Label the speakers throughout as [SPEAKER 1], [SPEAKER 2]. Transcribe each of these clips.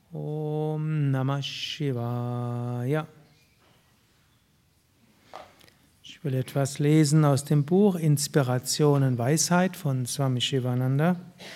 [SPEAKER 1] Om Namah Shivaya. Ich will etwas lesen aus dem Buch Inspiration und Weisheit von Swami Shivananda.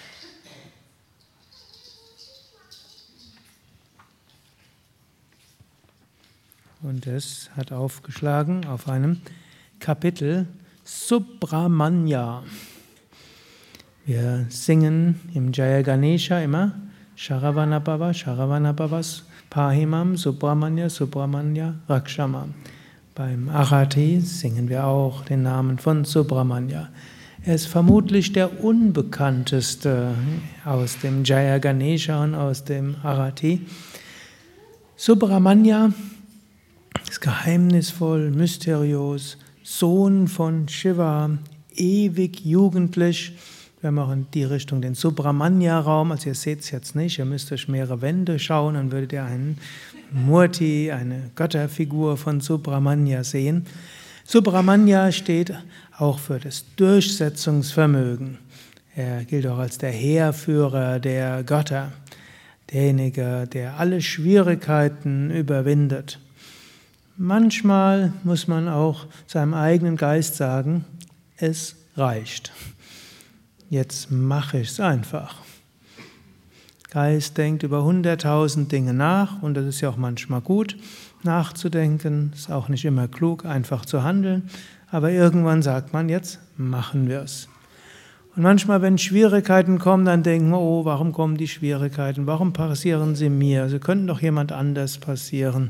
[SPEAKER 1] Und es hat aufgeschlagen auf einem Kapitel Subramanya. Wir singen im Jaya Ganesha immer Sharavanabhava, Sharavanabhavas, Pahimam, Subramanya, Subramanya, Rakshamam. Beim Arati singen wir auch den Namen von Subramanya. Er ist vermutlich der unbekannteste aus dem Jaya Ganesha und aus dem Arati. Subramanya ist geheimnisvoll, mysteriös, Sohn von Shiva, ewig jugendlich. Wir haben auch in die Richtung den Subramanya-Raum, also ihr seht es jetzt nicht, ihr müsst durch mehrere Wände schauen, dann würdet ihr einen Murti, eine Götterfigur von Subramanya sehen. Subramanya steht auch für das Durchsetzungsvermögen. Er gilt auch als der Heerführer der Götter, derjenige, der alle Schwierigkeiten überwindet. Manchmal muss man auch seinem eigenen Geist sagen, es reicht. Jetzt mache ich es einfach. Geist denkt über 100.000 Dinge nach und das ist ja auch manchmal gut, nachzudenken. Ist auch nicht immer klug, einfach zu handeln. Aber irgendwann sagt man, jetzt machen wir es. Und manchmal, wenn Schwierigkeiten kommen, dann denken wir, oh, warum kommen die Schwierigkeiten? Warum passieren sie mir? Sie könnten doch jemand anders passieren.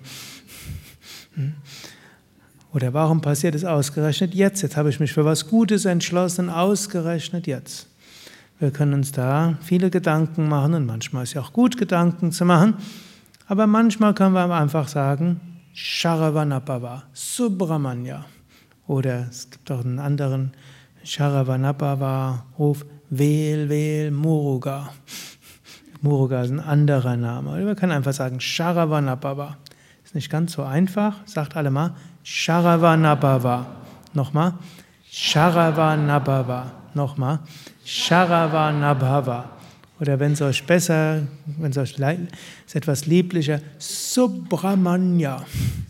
[SPEAKER 1] Oder warum passiert es ausgerechnet jetzt? Jetzt habe ich mich für was Gutes entschlossen, ausgerechnet jetzt. Wir können uns da viele Gedanken machen und manchmal ist es ja auch gut, Gedanken zu machen. Aber manchmal können wir einfach sagen, Sharavanabhava, Subramanya. Oder es gibt auch einen anderen Sharavanabhava-Ruf, Vel, Vel, Muruga. Muruga ist ein anderer Name. Oder wir können einfach sagen, Sharavanabhava. Ist nicht ganz so einfach. Sagt alle mal, Sharavanabhava. Nochmal, Sharavanabhava. Nochmal, Sharavanabhava. Oder wenn es euch besser, wenn es euch ist etwas lieblicher, Subramanya.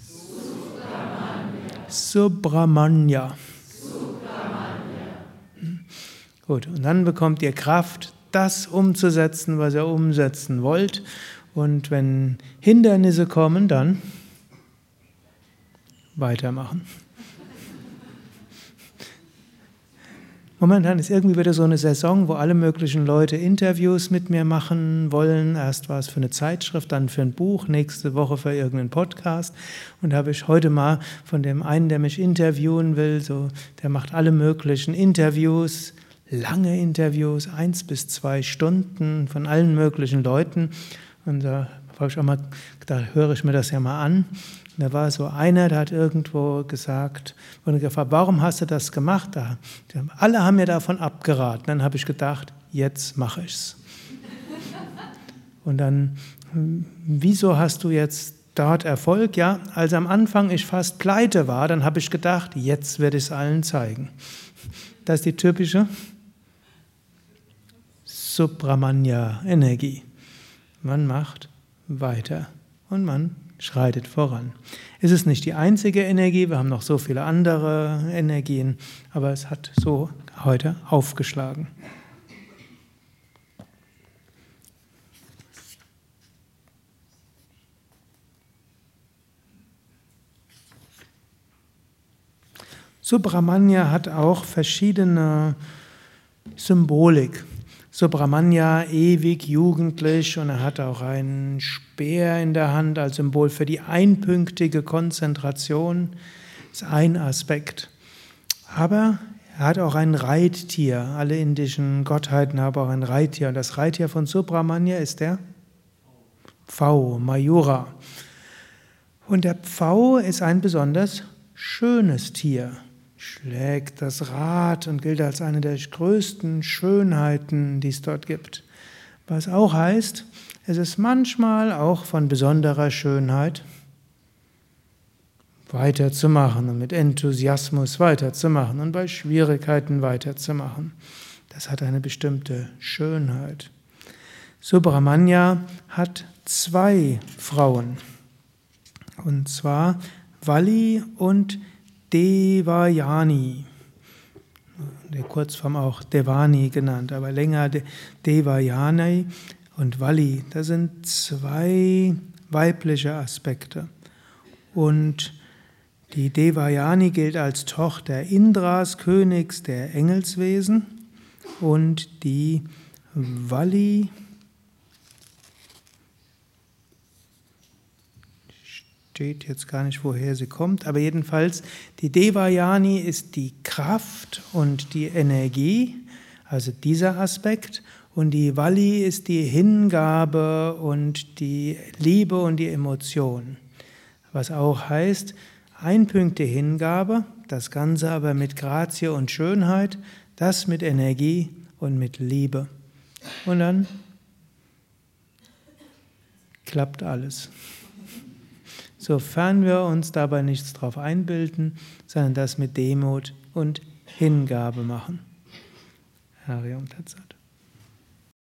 [SPEAKER 1] Subramanya. Gut, und dann bekommt ihr Kraft, das umzusetzen, was ihr umsetzen wollt. Und wenn Hindernisse kommen, dann weitermachen. Momentan ist irgendwie wieder so eine Saison, wo alle möglichen Leute Interviews mit mir machen wollen. Erst war es für eine Zeitschrift, dann für ein Buch, nächste Woche für irgendeinen Podcast. Und da habe ich heute mal von dem einen, der mich interviewen will, der macht alle möglichen Interviews, lange Interviews, 1 bis 2 Stunden von allen möglichen Leuten. Und da habe ich auch mal, da höre ich mir das ja mal an. Und da war so einer, der hat irgendwo gesagt, wurde gefragt, warum hast du das gemacht? Alle haben mir davon abgeraten. Dann habe ich gedacht, jetzt mache ich's. Und dann, wieso hast du jetzt dort Erfolg? Ja, als am Anfang ich fast pleite war, dann habe ich gedacht, jetzt werde ich es allen zeigen. Das ist die typische Subramanya-Energie. Man macht weiter und man schreitet voran. Es ist nicht die einzige Energie, wir haben noch so viele andere Energien, aber es hat so heute aufgeschlagen. Subramanya hat auch verschiedene Symbolik. Subramanya ewig jugendlich und er hat auch einen Speer in der Hand als Symbol für die einpünktige Konzentration. Das ist ein Aspekt. Aber er hat auch ein Reittier. Alle indischen Gottheiten haben auch ein Reittier. Und das Reittier von Subramanya ist der Pfau, Mayura. Und der Pfau ist ein besonders schönes Tier. Schlägt das Rad und gilt als eine der größten Schönheiten, die es dort gibt. Was auch heißt, es ist manchmal auch von besonderer Schönheit weiterzumachen und mit Enthusiasmus weiterzumachen und bei Schwierigkeiten weiterzumachen. Das hat eine bestimmte Schönheit. Subramanya hat zwei Frauen, und zwar Valli und Devayani. In der Kurzform auch Devani genannt, aber länger Devayani und Valli. Das sind zwei weibliche Aspekte. Und die Devayani gilt als Tochter Indras, Königs der Engelswesen, und die Valli steht jetzt gar nicht, woher sie kommt, aber jedenfalls die Devayani ist die Kraft und die Energie, also dieser Aspekt, und die Valli ist die Hingabe und die Liebe und die Emotion. Was auch heißt, einpünkte Hingabe, das Ganze aber mit Grazie und Schönheit, das mit Energie und mit Liebe. Und dann klappt alles. Sofern wir uns dabei nichts drauf einbilden, sondern das mit Demut und Hingabe machen. Harium Tat Sat.